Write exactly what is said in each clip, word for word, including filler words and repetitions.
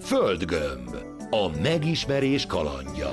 Földgömb. A megismerés kalandja.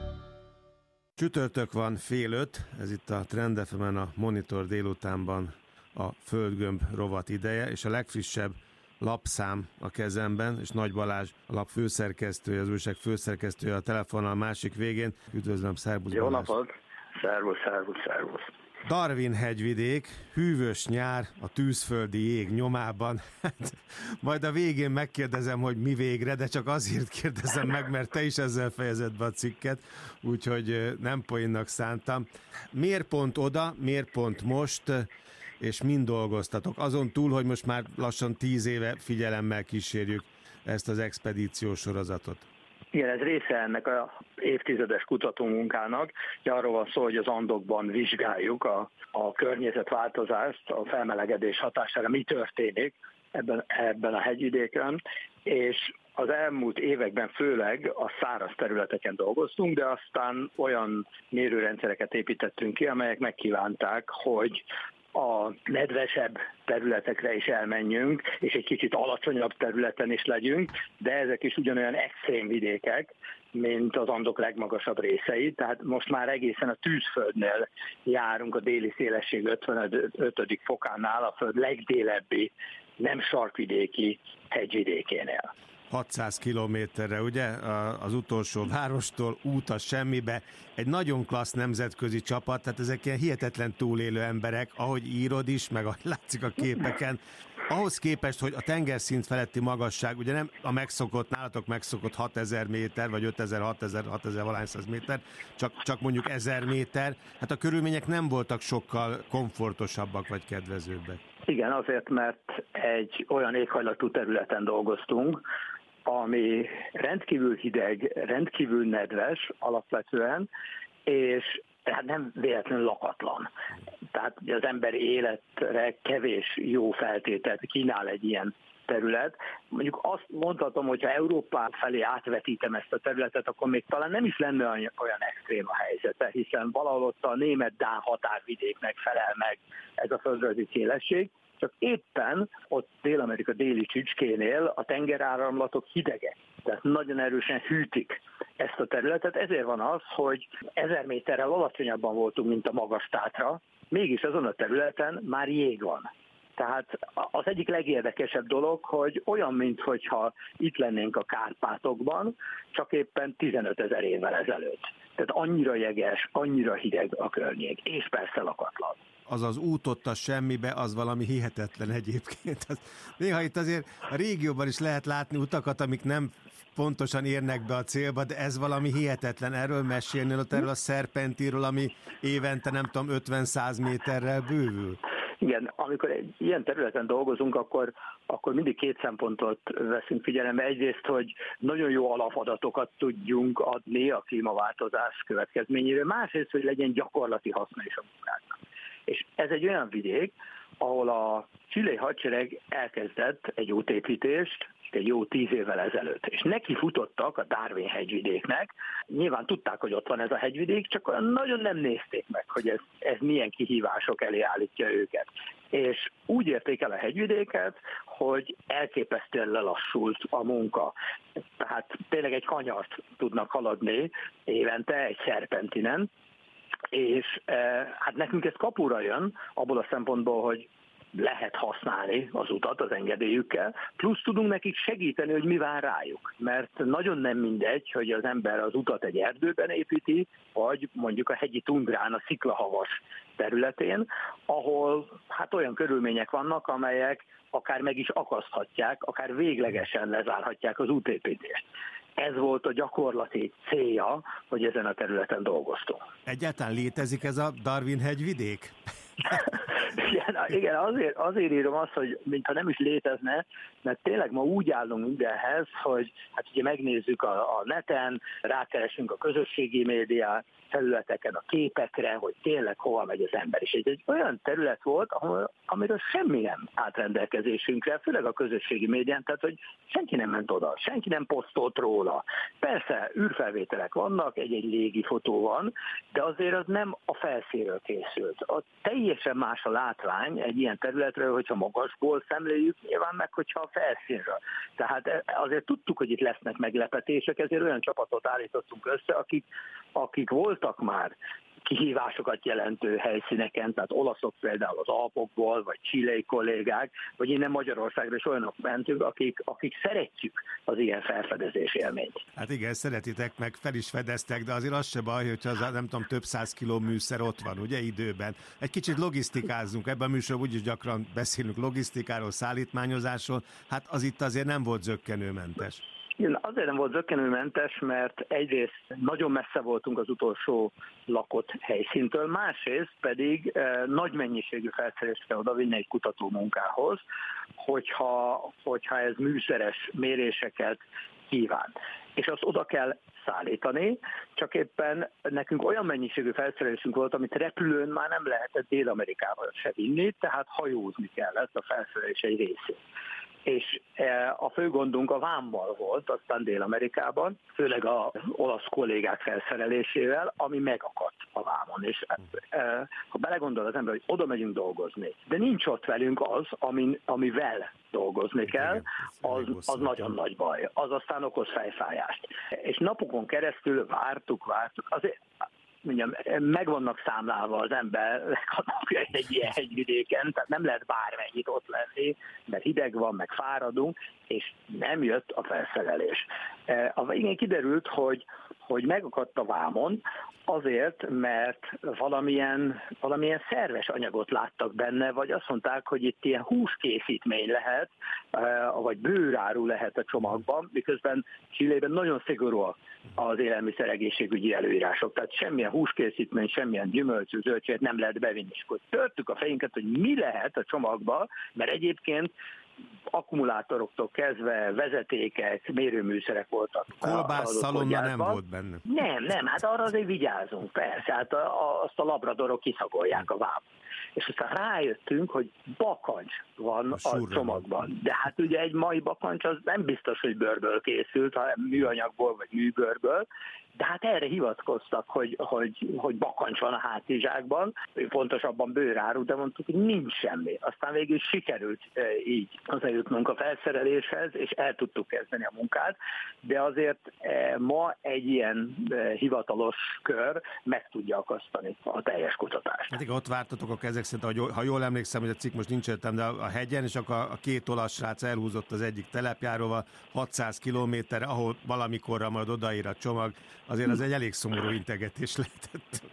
Csütörtök van fél öt, ez itt a Trend ef emen a Monitor délutánban a Földgömb rovat ideje, és a legfrissebb lapszám a kezemben, és Nagy Balázs a lap főszerkesztője, az újság főszerkesztője a telefonnal a másik végén. Üdvözlöm, szervusz Jó Balázs! napot! Szervusz, szervusz, szervusz! Darwin hegyvidék, hűvös nyár, a tűzföldi jég nyomában. Hát, majd a végén megkérdezem, hogy mi végre, de csak azért kérdezem meg, mert te is ezzel fejezed be a cikket, úgyhogy nem poénnak szántam. Miért pont oda, miért pont most, és mind dolgoztatok? Azon túl, hogy most már lassan tíz éve figyelemmel kísérjük ezt az expedíciós sorozatot. Igen, ez része ennek az évtizedes kutatómunkának. Arról van szó, hogy az Andokban vizsgáljuk a, a környezetváltozást, a felmelegedés hatására, mi történik ebben, ebben a hegyvidéken, és az elmúlt években főleg a száraz területeken dolgoztunk, de aztán olyan mérőrendszereket építettünk ki, amelyek megkívánták, hogy a nedvesebb területekre is elmenjünk, és egy kicsit alacsonyabb területen is legyünk, de ezek is ugyanolyan extrém vidékek, mint az Andok legmagasabb részei, tehát most már egészen a tűzföldnél járunk a déli szélesség ötvenötödik fokánál, a föld legdélebbi, nem sarkvidéki hegyvidékénél. hatszáz kilométerre, ugye, az utolsó várostól út a semmibe. Egy nagyon klassz nemzetközi csapat, tehát ezek ilyen hihetetlen túlélő emberek, ahogy írod is, meg ahogy látszik a képeken. Ahhoz képest, hogy a tengerszint feletti magasság, ugye nem a megszokott, nálatok megszokott hatezer méter, vagy ötezer, hatezer, hatezer valány száz méter, csak, csak mondjuk ezer méter, hát a körülmények nem voltak sokkal komfortosabbak, vagy kedvezőbbek. Igen, azért, mert egy olyan éghajlatú területen dolgoztunk, ami rendkívül hideg, rendkívül nedves alapvetően, és hát nem véletlenül lakatlan. Tehát az emberi életre kevés jó feltételt kínál egy ilyen terület. Mondjuk azt mondhatom, hogy ha Európá felé átvetítem ezt a területet, akkor még talán nem is lenne olyan extrém a helyzete, hiszen valahol ott a német-dán határvidéknek felel meg ez a földrajzi szélesség, csak éppen ott Dél-Amerika déli csücskénél a tengeráramlatok hidegek, tehát nagyon erősen hűtik ezt a területet, ezért van az, hogy ezer méterrel alacsonyabban voltunk, mint a Magas-Tátra, mégis azon a területen már jég van. Tehát az egyik legérdekesebb dolog, hogy olyan, mintha itt lennénk a Kárpátokban, csak éppen tizenötezer évvel ezelőtt. Tehát annyira jeges, annyira hideg a környék, és persze lakatlan. Az az út ott a semmibe, az valami hihetetlen egyébként. Az, néha itt azért a régióban is lehet látni utakat, amik nem pontosan érnek be a célba, de ez valami hihetetlen. Erről mesélnél, ott erről a szerpentíról, ami évente nem tudom ötven-száz méterrel bővül. Igen, amikor egy ilyen területen dolgozunk, akkor, akkor mindig két szempontot veszünk figyelembe. Egyrészt, hogy nagyon jó alapadatokat tudjunk adni a klímaváltozás következményéről, másrészt, hogy legyen gyakorlati haszna is a munkáknak. És ez egy olyan vidék, ahol a chilei hadsereg elkezdett egy útépítést egy jó tíz évvel ezelőtt, és neki futottak a Darwin hegyvidéknek. Nyilván tudták, hogy ott van ez a hegyvidék, csak olyan nagyon nem nézték meg, hogy ez, ez milyen kihívások elé állítja őket. És úgy érték el a hegyvidéket, hogy elképesztően lelassult a munka. Tehát tényleg egy kanyart tudnak haladni évente, egy szerpentinen, és hát nekünk ez kapura jön, abból a szempontból, hogy lehet használni az utat az engedélyükkel, plusz tudunk nekik segíteni, hogy mi vár rájuk. Mert nagyon nem mindegy, hogy az ember az utat egy erdőben építi, vagy mondjuk a hegyi tundrán, a sziklahavas területén, ahol hát olyan körülmények vannak, amelyek akár meg is akaszthatják, akár véglegesen lezárhatják az útépítést. Ez volt a gyakorlati célja, hogy ezen a területen dolgoztunk. Egyáltalán létezik ez a Darwin hegyvidék? Igen, igen azért, azért írom azt, hogy mintha nem is létezne, mert tényleg ma úgy állunk mindenhez, hogy hát ugye megnézzük a, a neten, rákeresünk a közösségi média felületeken, a képekre, hogy tényleg hova megy az ember. És egy, egy olyan terület volt, ahol, amiről semmi nem állt rendelkezésünkre, főleg a közösségi médián, tehát hogy senki nem ment oda, senki nem posztolt róla. Persze űrfelvételek vannak, egy-egy légi fotó van, de azért az nem a felszínről készült. A teljes teljesen más a látvány egy ilyen területről, hogyha magasból szemléljük, nyilván meg, hogyha a felszínről. Tehát azért tudtuk, hogy itt lesznek meglepetések, ezért olyan csapatot állítottunk össze, akik, akik voltak már kihívásokat jelentő helyszíneken, tehát olaszok például az Alpokból, vagy chilei kollégák, vagy innen Magyarországra is olyanok mentünk, akik, akik szeretjük az ilyen felfedezés élményt. Hát igen, szeretitek, meg fel is fedeztek, de azért az se baj, hogyha az, nem tudom, több száz kiló műszer ott van, ugye, időben. Egy kicsit logisztikázunk, ebben a műsorban úgyis gyakran beszélünk logisztikáról, szállítmányozásról, hát az itt azért nem volt zökkenőmentes. Igen, azért nem volt zökkenőmentes, mert egyrészt nagyon messze voltunk az utolsó lakott helyszíntől, másrészt pedig eh, nagy mennyiségű felszerelést kell odavinni egy kutatómunkához, hogyha, hogyha ez műszeres méréseket kíván. És azt oda kell szállítani, csak éppen nekünk olyan mennyiségű felszerelésünk volt, amit repülőn már nem lehetett Dél-Amerikába se vinni, tehát hajózni kellett a felszerelés egy részét. És a fő gondunk a vámmal volt, aztán Dél-Amerikában, főleg az olasz kollégák felszerelésével, ami megakadt a vámon. És ha belegondol az ember, hogy oda megyünk dolgozni, de nincs ott velünk az, amin, amivel dolgozni kell, az, az nagyon nagy baj. Az aztán okoz fejfájást. És napokon keresztül vártuk, vártuk. Azért mondjam, meg vannak számlálva az emberek a napjai egy ilyen hegyvidéken, tehát nem lehet bármennyit ott lenni, mert hideg van, meg fáradunk, és nem jött a felszerelés. A végén kiderült, hogy, hogy megakadt a vámon, azért, mert valamilyen, valamilyen szerves anyagot láttak benne, vagy azt mondták, hogy itt ilyen húskészítmény lehet, vagy bőráru lehet a csomagban, miközben Chilében nagyon szigorú az élelmiszer egészségügyi előírások, tehát semmilyen húskészítmény, semmilyen gyümölcsű, zöldséget nem lehet bevinni. És akkor törtük a fejünket, hogy mi lehet a csomagban, mert egyébként akkumulátoroktól kezdve vezetékek, mérőműszerek voltak. Kolbász szalonna nem volt benne. Nem, nem, hát arra azért vigyázunk, persze, hát a, a, azt a labradorok kiszagolják a vámot. És aztán rájöttünk, hogy bakancs van a, a csomagban. De hát ugye egy mai bakancs az nem biztos, hogy bőrből készült, hanem műanyagból vagy műbőrből, de hát erre hivatkoztak, hogy, hogy, hogy bakancs van a hátizsákban, pontosabban bőráru, de mondtuk, hogy nincs semmi. Aztán végül sikerült e, így hozzájutnunk a felszereléshez, és el tudtuk kezdeni a munkát, de azért e, ma egy ilyen e, hivatalos kör meg tudja akasztani a teljes kutatást. Hát igen, ott vártatok a kezek szerint, ha jól emlékszem, hogy a cikk most nincs értem, de a hegyen, és akkor a két olasz srác elhúzott az egyik telepjáróval hatszáz kilométerre, ahol valamikorra majd odaír a csomag, azért az egy elég szomorú integetés lehetett.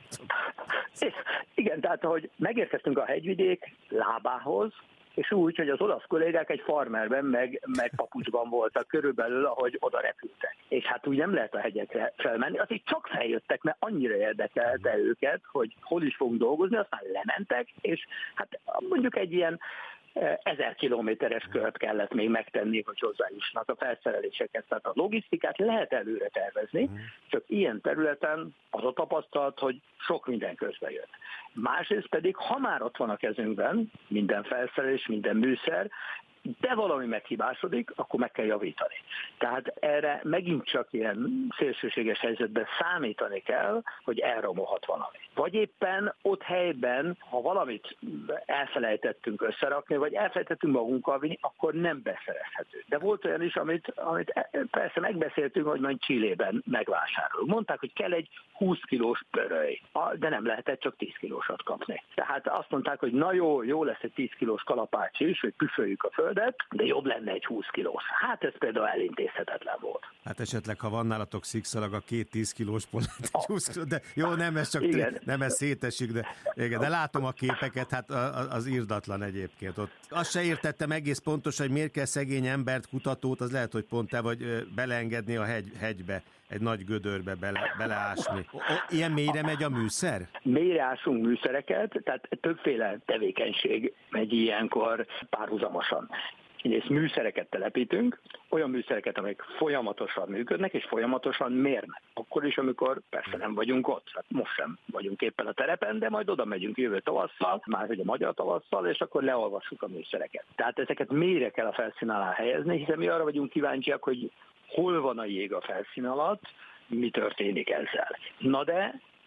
Igen, tehát ahogy megérkeztünk a hegyvidék lábához, és úgy, hogy az olasz kollégák egy farmerben, meg, meg papucsban voltak körülbelül, ahogy oda repültek. És hát úgy nem lehet a hegyekre felmenni, azért csak feljöttek, mert annyira érdekelte őket, hogy hol is fogunk dolgozni, aztán lementek, és hát mondjuk egy ilyen ezer kilométeres kört kellett még megtenni, hogy hozzájussnak a felszereléseket. Tehát a logisztikát lehet előre tervezni, csak ilyen területen az a tapasztalat, hogy sok minden közbe jött. Másrészt pedig, ha már ott van a kezünkben minden felszerelés, minden műszer, de valami meghibásodik, akkor meg kell javítani. Tehát erre megint csak ilyen szélsőséges helyzetben számítani kell, hogy elromolhat valami. Vagy éppen ott helyben, ha valamit elfelejtettünk összerakni, vagy elfelejtettünk magunkkal vinni, akkor nem beszerezhető. De volt olyan is, amit, amit persze megbeszéltünk, hogy majd Chilében megvásárolunk. Mondták, hogy kell egy húsz kilós pöröly, de nem lehetett csak tíz kilósat kapni. Tehát azt mondták, hogy na jó, jó lesz egy tíz kilós kalapács is, hogy püföljük a földet, de jobb lenne egy húsz kilós. Hát ez például elintézhetetlen volt. Hát esetleg, ha van nálatok szikszalag, a két tíz kilósból lehet egy húsz kilós, de jó, nem ez csak tri- nem ez szétesik, de, igen, de látom a képeket, hát az irdatlan egyébként. Ott azt se értettem egész pontosan, hogy miért kell szegény embert, kutatót, az lehet, hogy pont te vagy beleengedni a hegy, hegybe, egy nagy gödörbe bele, beleásni. O, ilyen mélyre megy a műszer? Mélyre ásunk műszereket, tehát többféle tevékenység megy ilyenkor párhuzamosan. Egyrészt műszereket telepítünk, olyan műszereket, amelyek folyamatosan működnek, és folyamatosan mérnek. Akkor is, amikor persze nem vagyunk ott. Hát most sem vagyunk éppen a terepen, de majd oda megyünk jövő tavasszal, már hogy a magyar tavasszal, és akkor leolvassuk a műszereket. Tehát ezeket mélyre kell a felszín alá helyezni, hiszen mi arra vagyunk kíváncsiak, hogy hol van a jég a felszín alatt, mi történik ezzel. Na de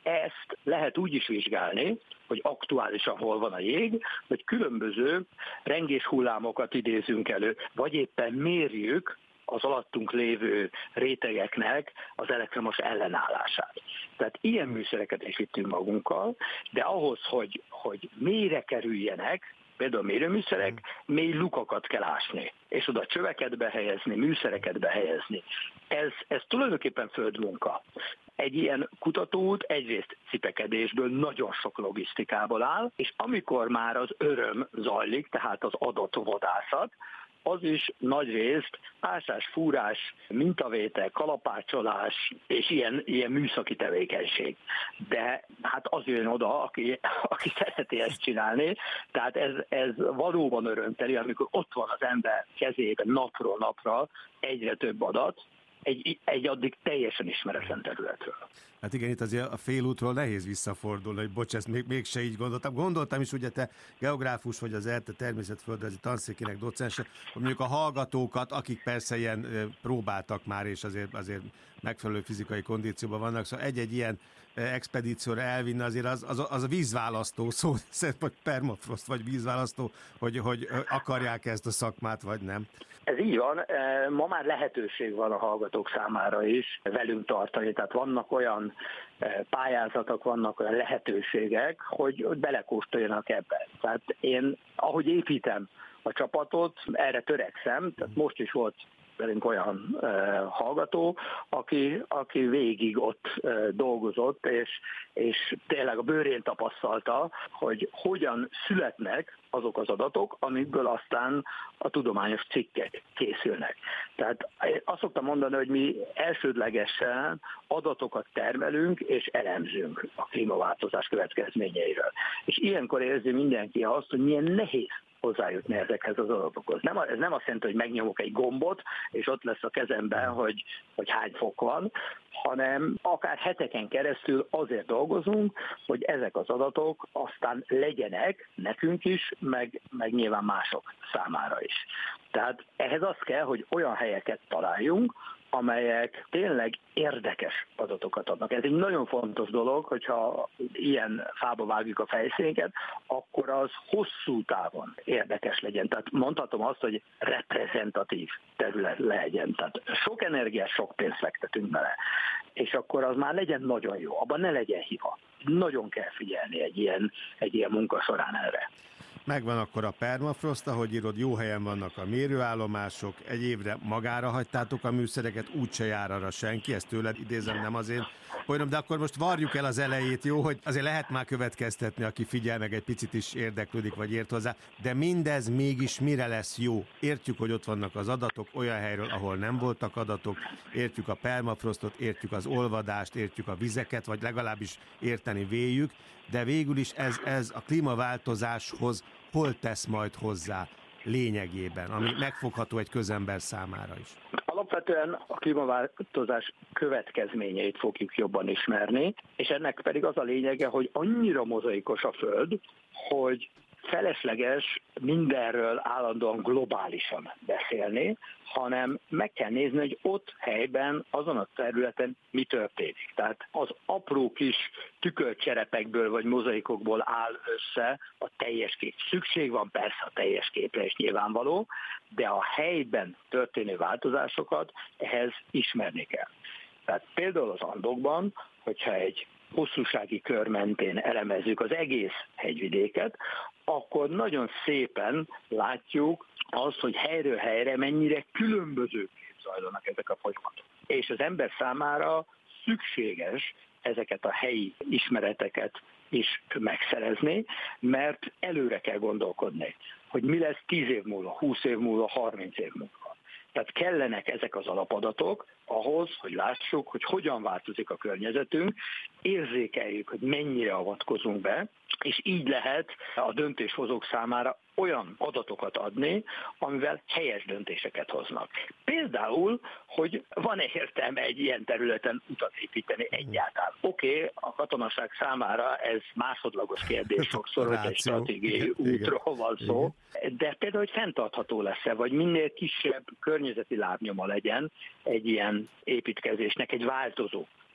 ezt lehet úgy is vizsgálni, hogy aktuálisan hol van a jég, hogy különböző rengés hullámokat idézünk elő, vagy éppen mérjük az alattunk lévő rétegeknek az elektromos ellenállását. Tehát ilyen műszereket is vittünk magunkkal, de ahhoz, hogy, hogy mélyre kerüljenek, például mérőműszerek, mély lukakat kell ásni, és oda csöveket behelyezni, műszereket behelyezni. Ez, ez tulajdonképpen földmunka. Egy ilyen kutatóút egyrészt cipekedésből, nagyon sok logisztikából áll, és amikor már az öröm zajlik, tehát az adott vadászat, az is nagyrészt ásás, fúrás, mintavétel, kalapácsolás és ilyen, ilyen műszaki tevékenység. De hát az jön oda, aki, aki szereti ezt csinálni, tehát ez, ez valóban örömteli, amikor ott van az ember kezében napról napra egyre több adat, egy, egy addig teljesen ismeretlen területről. Hát igen, itt azért a félútról nehéz visszafordulni, hogy bocs, ezt még, mégse így gondoltam. Gondoltam is, ugye te geográfus vagy az ELTE természetföldrajzi tanszékének docense, hogy mondjuk a hallgatókat, akik persze ilyen próbáltak már, és azért, azért megfelelő fizikai kondícióban vannak, szóval egy-egy ilyen expedícióra elvinni azért az, az, az a vízválasztó szó, vagy permafrost, vagy vízválasztó, hogy, hogy akarják ezt a szakmát, vagy nem. Ez így van, ma már lehetőség van a hallgatók számára is velünk tartani, tehát vannak olyan pályázatok, vannak olyan lehetőségek, hogy belekóstoljanak ebbe. Tehát én, ahogy építem a csapatot, erre törekszem, tehát most is volt velünk olyan uh, hallgató, aki, aki végig ott uh, dolgozott, és, és tényleg a bőrén tapasztalta, hogy hogyan születnek azok az adatok, amikből aztán a tudományos cikkek készülnek. Tehát azt szoktam mondani, hogy mi elsődlegesen adatokat termelünk és elemzünk a klímaváltozás következményeiről. És ilyenkor érzi mindenki azt, hogy milyen nehéz hozzájutni ezekhez az adatokhoz. Nem, ez nem azt jelenti, hogy megnyomok egy gombot, és ott lesz a kezemben, hogy, hogy hány fok van, hanem akár heteken keresztül azért dolgozunk, hogy ezek az adatok aztán legyenek nekünk is, meg, meg nyilván mások számára is. Tehát ehhez az kell, hogy olyan helyeket találjunk, amelyek tényleg érdekes adatokat adnak. Ez egy nagyon fontos dolog, hogyha ilyen fába vágjuk a fejszénket, akkor az hosszú távon érdekes legyen. Tehát mondhatom azt, hogy reprezentatív terület legyen. Tehát sok energiát, sok pénzt fektetünk bele. És akkor az már legyen nagyon jó, abban ne legyen hiba. Nagyon kell figyelni egy ilyen, egy ilyen munka során erre. Megvan akkor a permafrost, ahogy írod, jó helyen vannak a mérőállomások, egy évre magára hagytátok a műszereket, úgyse jár arra senki, ezt tőled idézem, nem azért folynom, de akkor most varjuk el az elejét, jó, hogy azért lehet már következtetni, aki figyel meg egy picit is érdeklődik, vagy ért hozzá, de mindez mégis mire lesz jó? Értjük, hogy ott vannak az adatok olyan helyről, ahol nem voltak adatok, értjük a permafrostot, értjük az olvadást, értjük a vizeket, vagy legalábbis érteni véljük, de végül is ez, ez a klímaváltozáshoz hol tesz majd hozzá lényegében, ami megfogható egy közember számára is? Alapvetően a klímaváltozás következményeit fogjuk jobban ismerni, és ennek pedig az a lényege, hogy annyira mozaikos a Föld, hogy felesleges mindenről állandóan globálisan beszélni, hanem meg kell nézni, hogy ott helyben, azon a területen mi történik. Tehát az apró kis tükörcserepekből vagy mozaikokból áll össze a teljes kép. Szükség van persze a teljes képre is nyilvánvaló, de a helyben történő változásokat ehhez ismerni kell. Tehát például az Andokban, hogyha egy hosszúsági kör mentén elemezzük az egész hegyvidéket, akkor nagyon szépen látjuk azt, hogy helyről helyre mennyire különböző zajlanak ezek a folyamatok. És az ember számára szükséges ezeket a helyi ismereteket is megszerezni, mert előre kell gondolkodni, hogy mi lesz tíz év múlva, húsz év múlva, harminc év múlva. Tehát kellenek ezek az alapadatok ahhoz, hogy lássuk, hogy hogyan változik a környezetünk, érzékeljük, hogy mennyire avatkozunk be, és így lehet a döntéshozók számára olyan adatokat adni, amivel helyes döntéseket hoznak. Például, hogy van-e értelme egy ilyen területen utat építeni egyáltalán. Oké, okay, a katonaság számára ez másodlagos kérdés sokszor, hogy egy stratégiai útról van szó, de például, hogy fenntartható lesz-e, vagy minél kisebb környezeti lábnyoma legyen egy ilyen építkezésnek, egy változó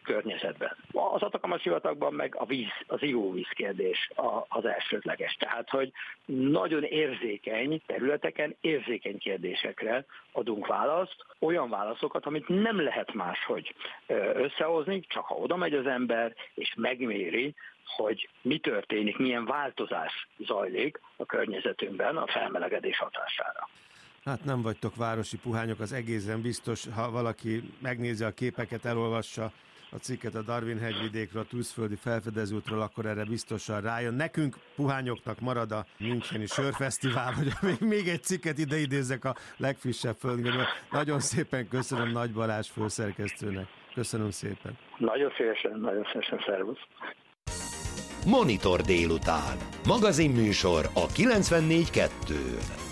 környezetben. Az Atacama sivatagban meg a víz, az ivóvíz kérdés az elsődleges. Tehát, hogy nagyon érzékeny területeken, érzékeny kérdésekre adunk választ, olyan válaszokat, amit nem lehet máshogy összehozni, csak ha oda megy az ember, és megméri, hogy mi történik, milyen változás zajlik a környezetünkben a felmelegedés hatására. Hát nem vagytok városi puhányok, az egészen biztos, ha valaki megnézi a képeket, elolvassa a cikket a Darwin-hegyvidékről, a Tűzföldi felfedezőútról, akkor erre biztosan rájön. Nekünk puhányoknak marad a Müncheni Sörfesztivál, hogy még, még egy cikket ide idézzek a legfrissebb földgömből. Nagyon szépen köszönöm Nagy Balázs főszerkesztőnek. Köszönöm szépen. Nagyon szívesen, nagyon szívesen, szervusz. Monitor délután. Magazinműsor a kilencvennégy kettő.